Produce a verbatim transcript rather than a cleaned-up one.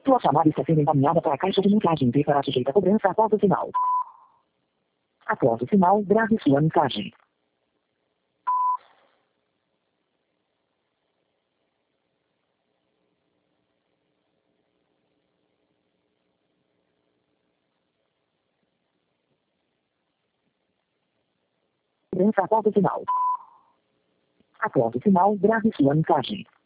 Sua chamada está sendo encaminhada para a caixa de mensagem e será sujeita a cobrança após o sinal. Após o sinal, grave sua mensagem. Cobrança após o sinal. Após o sinal, grave sua mensagem.